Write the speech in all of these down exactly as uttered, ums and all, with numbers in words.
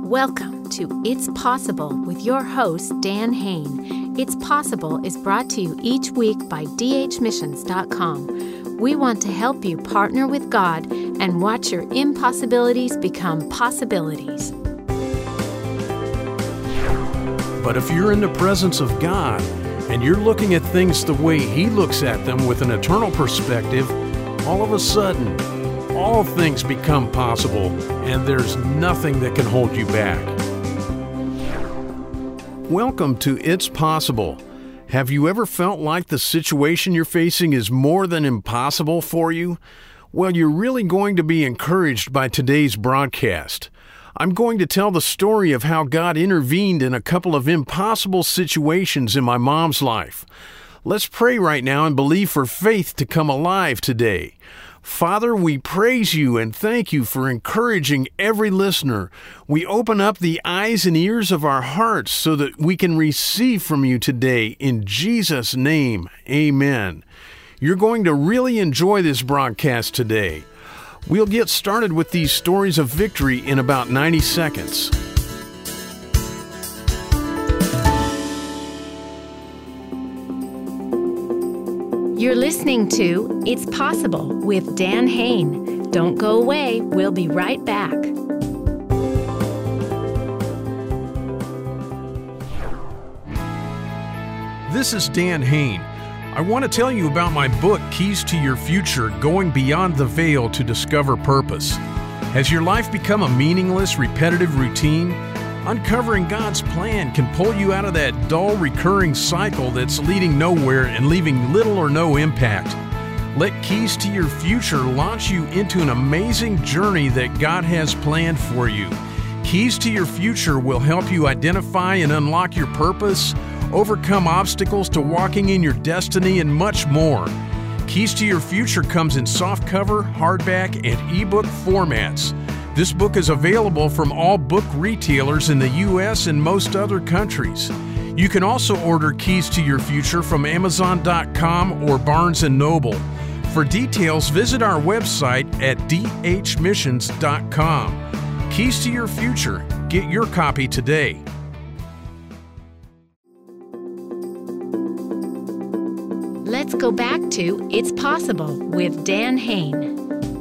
Welcome to It's Possible with your host, Dan Hain. It's Possible is brought to you each week by d h missions dot com. We want to help you partner with God and watch your impossibilities become possibilities. But if you're in the presence of God and you're looking at things the way He looks at them with an eternal perspective, all of a sudden, all things become possible, and there's nothing that can hold you back. Welcome to It's Possible. Have you ever felt like the situation you're facing is more than impossible for you? Well, you're really going to be encouraged by today's broadcast. I'm going to tell the story of how God intervened in a couple of impossible situations in my mom's life. Let's pray right now and believe for faith to come alive today. Father, we praise you and thank you for encouraging every listener. We open up the eyes and ears of our hearts so that we can receive from you today. In Jesus' name, amen. You're going to really enjoy this broadcast today. We'll get started with these stories of victory in about ninety seconds. You're listening to It's Possible with Dan Hain. Don't go away. We'll be right back. This is Dan Hain. I want to tell you about my book, Keys to Your Future, Going Beyond the Veil to Discover Purpose. Has your life become a meaningless, repetitive routine? Uncovering God's plan can pull you out of that dull, recurring cycle that's leading nowhere and leaving little or no impact. Let Keys to Your Future launch you into an amazing journey that God has planned for you. Keys to Your Future will help you identify and unlock your purpose, overcome obstacles to walking in your destiny, and much more. Keys to Your Future comes in softcover, hardback, and ebook formats. This book is available from all book retailers in the U S and most other countries. You can also order Keys to Your Future from amazon dot com or Barnes and Noble. For details, visit our website at d h missions dot com. Keys to Your Future. Get your copy today. Let's go back to It's Possible with Dan Hain.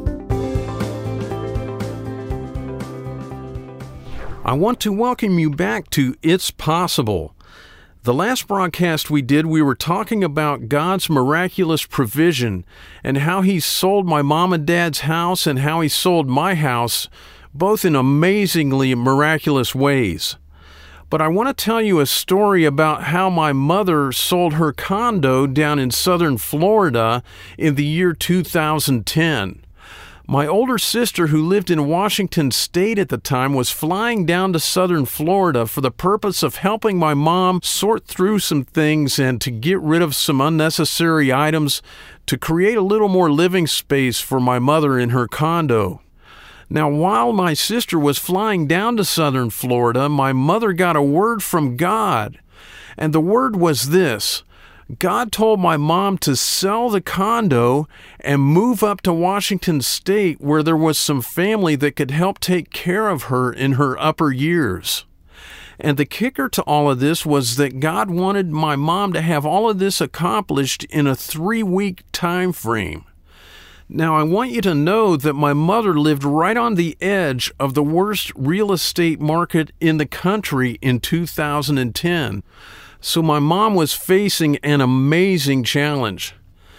I want to welcome you back to It's Possible. The last broadcast we did, we were talking about God's miraculous provision and how He sold my mom and dad's house and how He sold my house, both in amazingly miraculous ways. But I want to tell you a story about how my mother sold her condo down in southern Florida in the year two thousand ten. My older sister, who lived in Washington State at the time, was flying down to southern Florida for the purpose of helping my mom sort through some things and to get rid of some unnecessary items to create a little more living space for my mother in her condo. Now, while my sister was flying down to southern Florida, my mother got a word from God, and the word was this: God told my mom to sell the condo and move up to Washington State, where there was some family that could help take care of her in her upper years. And the kicker to all of this was that God wanted my mom to have all of this accomplished in a three-week time frame. Now, I want you to know that my mother lived right on the edge of the worst real estate market in the country in two thousand ten. So my mom was facing an amazing challenge.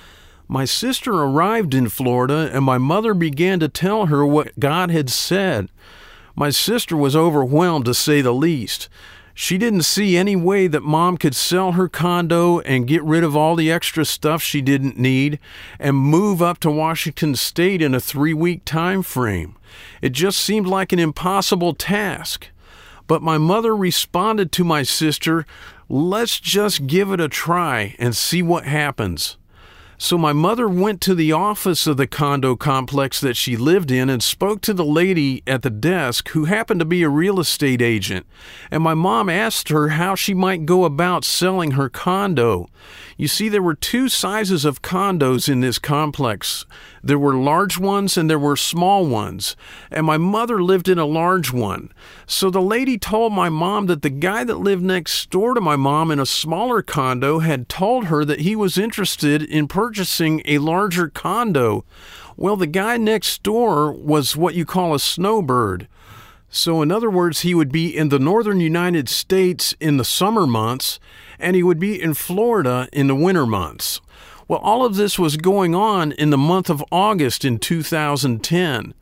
My sister arrived in Florida, and my mother began to tell her what God had said. My sister was overwhelmed, to say the least. She didn't see any way that Mom could sell her condo and get rid of all the extra stuff she didn't need and move up to Washington State in a three-week time frame. It just seemed like an impossible task. But my mother responded to my sister, "Let's just give it a try and see what happens." So my mother went to the office of the condo complex that she lived in and spoke to the lady at the desk, who happened to be a real estate agent. And my mom asked her how she might go about selling her condo. You see, there were two sizes of condos in this complex. There were large ones and there were small ones, and my mother lived in a large one. So the lady told my mom that the guy that lived next door to my mom in a smaller condo had told her that he was interested in purchasing a larger condo. Well, the guy next door was what you call a snowbird. So in other words, he would be in the northern United States in the summer months, and he would be in Florida in the winter months. Well, all of this was going on in the month of August in two thousand ten.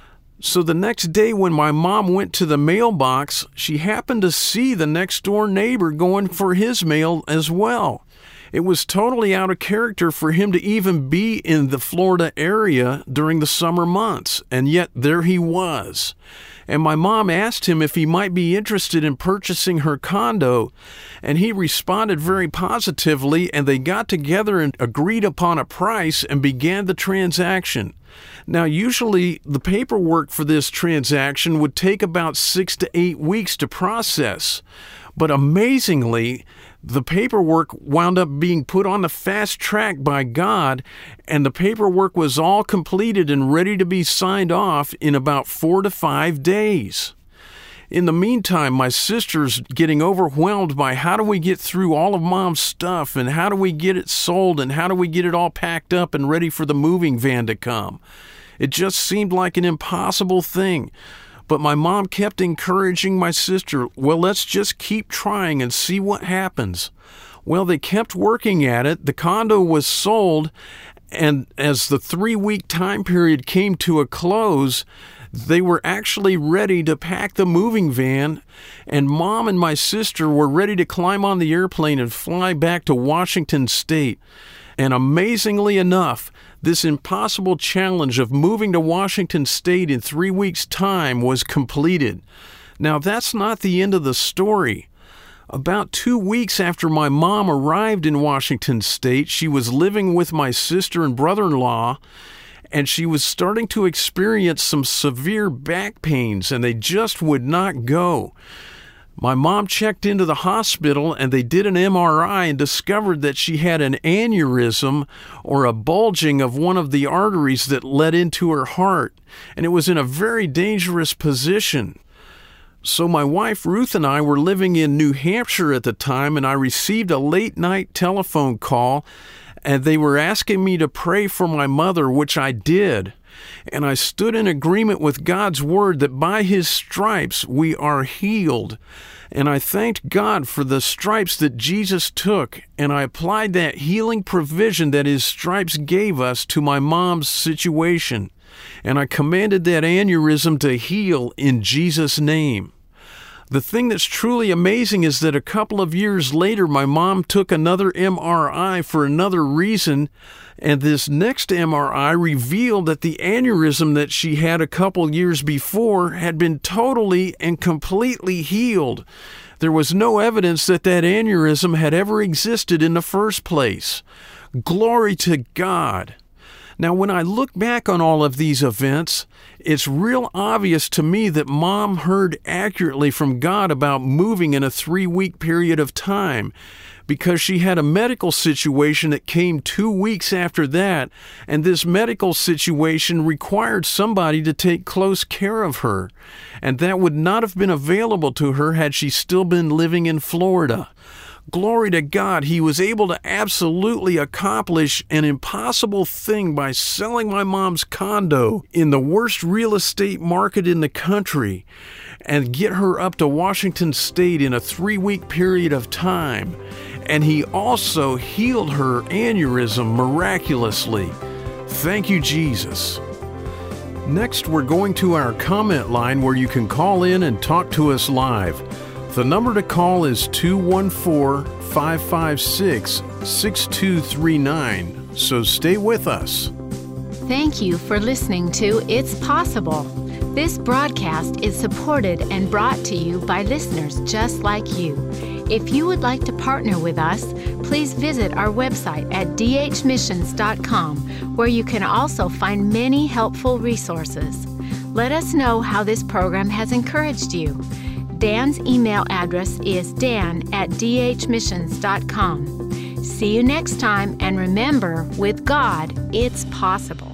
So the next day when my mom went to the mailbox, she happened to see the next door neighbor going for his mail as well. It was totally out of character for him to even be in the Florida area during the summer months, and yet there he was. And my mom asked him if he might be interested in purchasing her condo, and he responded very positively, and they got together and agreed upon a price and began the transaction. Now, usually the paperwork for this transaction would take about six to eight weeks to process, but amazingly, the paperwork wound up being put on the fast track by God, and the paperwork was all completed and ready to be signed off in about four to five days. In the meantime, my sister's getting overwhelmed by how do we get through all of Mom's stuff, and how do we get it sold, and how do we get it all packed up and ready for the moving van to come. It just seemed like an impossible thing. But my mom kept encouraging my sister, well, let's just keep trying and see what happens. Well, they kept working at it. The condo was sold, and as the three-week time period came to a close, they were actually ready to pack the moving van, and Mom and my sister were ready to climb on the airplane and fly back to Washington State. And amazingly enough, this impossible challenge of moving to Washington State in three weeks' time was completed. Now, that's not the end of the story. About two weeks after my mom arrived in Washington State, she was living with my sister and brother-in-law, and she was starting to experience some severe back pains, and they just would not go. My mom checked into the hospital, and they did an M R I and discovered that she had an aneurysm, or a bulging of one of the arteries that led into her heart, and it was in a very dangerous position. So my wife Ruth and I were living in New Hampshire at the time, and I received a late-night telephone call, and they were asking me to pray for my mother, which I did. And I stood in agreement with God's word that by his stripes we are healed. And I thanked God for the stripes that Jesus took, and I applied that healing provision that his stripes gave us to my mom's situation. And I commanded that aneurysm to heal in Jesus' name. The thing that's truly amazing is that a couple of years later, my mom took another M R I for another reason, and this next M R I revealed that the aneurysm that she had a couple years before had been totally and completely healed. There was no evidence that that aneurysm had ever existed in the first place. Glory to God. Now, when I look back on all of these events, it's real obvious to me that Mom heard accurately from God about moving in a three-week period of time, because she had a medical situation that came two weeks after that, and this medical situation required somebody to take close care of her, and that would not have been available to her had she still been living in Florida. Glory to God, he was able to absolutely accomplish an impossible thing by selling my mom's condo in the worst real estate market in the country and get her up to Washington State in a three-week period of time. And he also healed her aneurysm miraculously. Thank you, Jesus. Next, we're going to our comment line where you can call in and talk to us live. The number to call is two one four, five five six, six two three nine, so stay with us. Thank you for listening to It's Possible. This broadcast is supported and brought to you by listeners just like you. If you would like to partner with us, please visit our website at d h missions dot com, where you can also find many helpful resources. Let us know how this program has encouraged you. Dan's email address is dan at d h missions dot com. See you next time, and remember, with God, it's possible.